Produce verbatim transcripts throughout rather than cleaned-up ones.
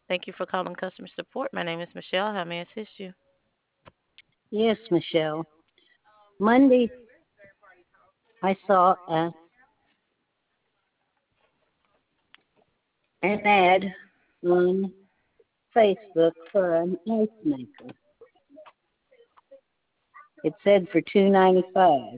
Thank you for calling customer support. My name is Michelle. How may I assist you? Yes, Michelle. Monday, I saw a, an ad on Facebook for an ice maker. It said for two ninety five.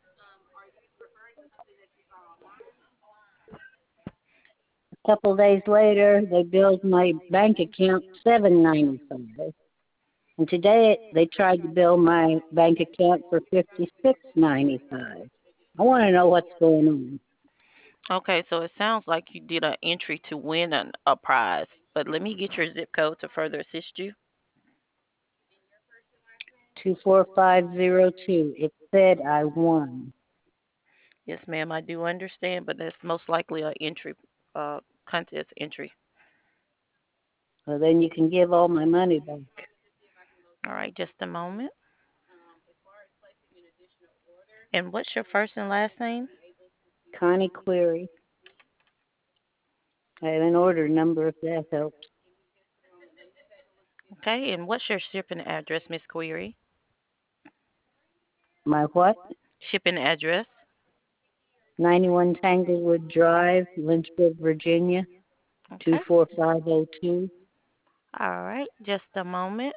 A couple days later, they billed my bank account seven ninety five, and today they tried to bill my bank account for fifty six ninety five. I want to know what's going on. Okay, so it sounds like you did an entry to win an, a prize, but let me get your zip code to further assist you. Two four five zero two. It said I won. Yes, ma'am, I do understand, but that's most likely a entry, uh, contest entry. Well, then you can give all my money back. All right, just a moment. And what's your first and last name? Connie Query. I have an order number if that helps. Okay, and what's your shipping address, Miss Query? My what? Shipping address. ninety-one Tanglewood Drive, Lynchburg, Virginia, Okay. two four five zero two. All right, just a moment.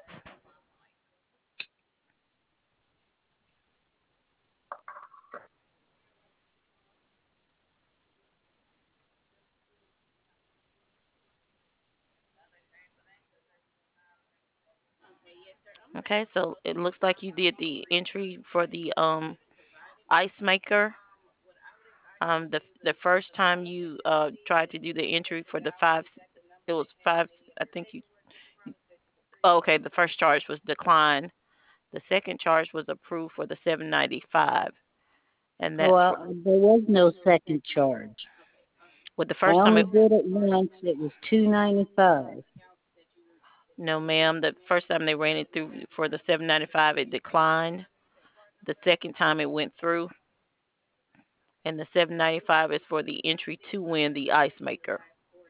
Okay, so it looks like you did the entry for the um ice maker. Um, the the first time you uh tried to do the entry for the five, it was five. I think you. Oh, okay, the first charge was declined. The second charge was approved for the seven ninety five, and that's for Well, there was no second charge. with the I first time only it. did it once. It was two ninety five. No, ma'am. The first time they ran it through for the seven ninety five, it declined. The second time it went through, and the seven ninety five is for the entry to win the ice maker.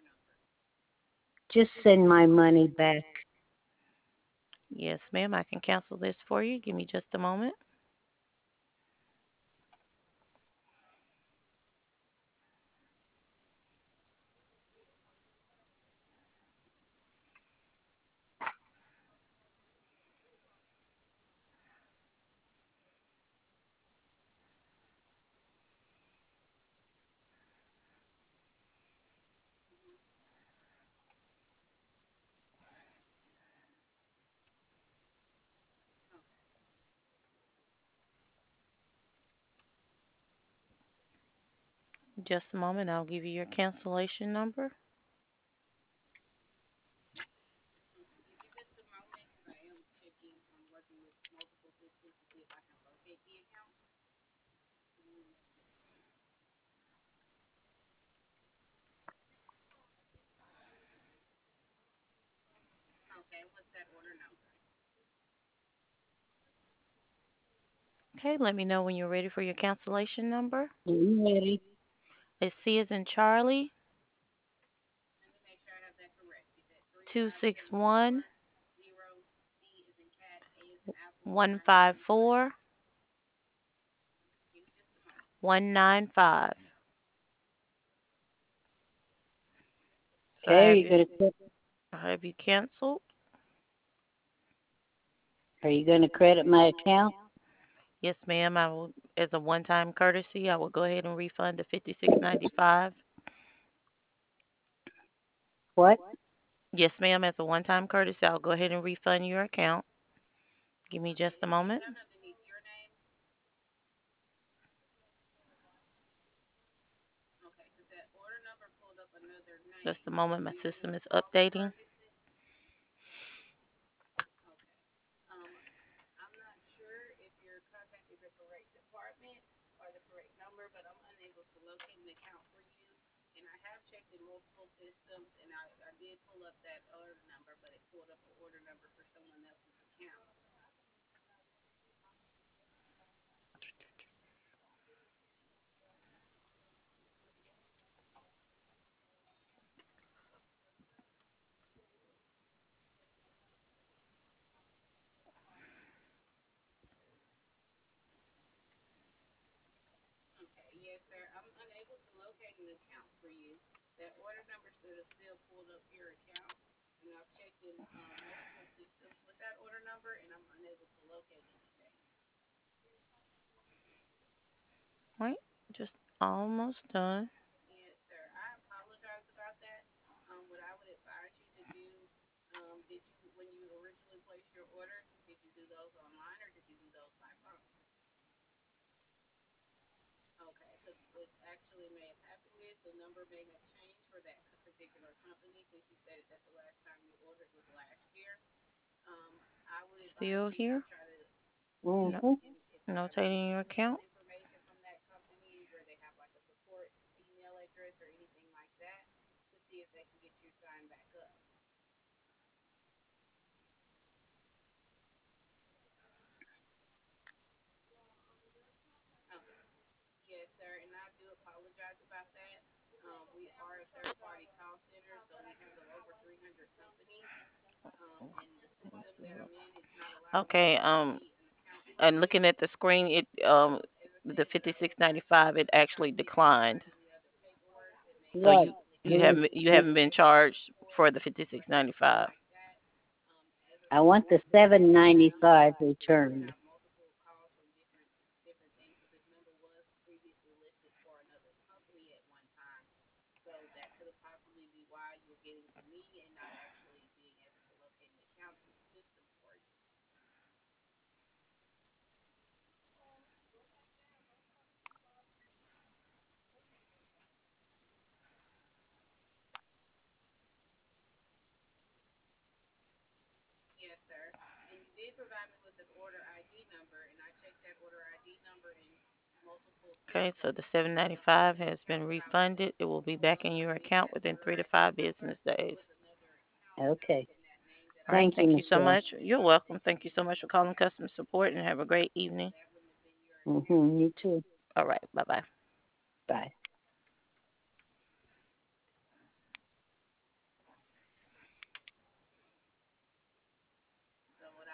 Just send my money back. Yes, ma'am. I can cancel this for you. Give me just a moment. Just a moment. I'll give you your cancellation number. Okay, let me know when you're ready for your cancellation number. I'm ready. It's C as in Charlie, two six one one five four one nine five. So I Okay, are have you you gonna cre- I have you canceled. are you gonna credit my account? Yes, ma'am. I will, as a one-time courtesy, I will go ahead and refund the fifty-six ninety-five. What? Yes, ma'am. As a one-time courtesy, I'll go ahead and refund your account. Give me just a moment. Just a moment. My system is updating. Right, just almost done. Still here? No, Mm-hmm. notating your account. Okay. Um, and looking at the screen, it um the fifty six ninety five it actually declined. So Right. you you We, haven't you we, haven't been charged for the fifty six ninety five. I want the seven ninety five returned. Okay, so the seven ninety five has been refunded. It will be back in your account within three to five business days. Okay. All right. Thank you, Thank you so Michelle. much. You're welcome. Thank you so much for calling customer support and have a great evening. Mm-hmm. You too. All right. Bye bye.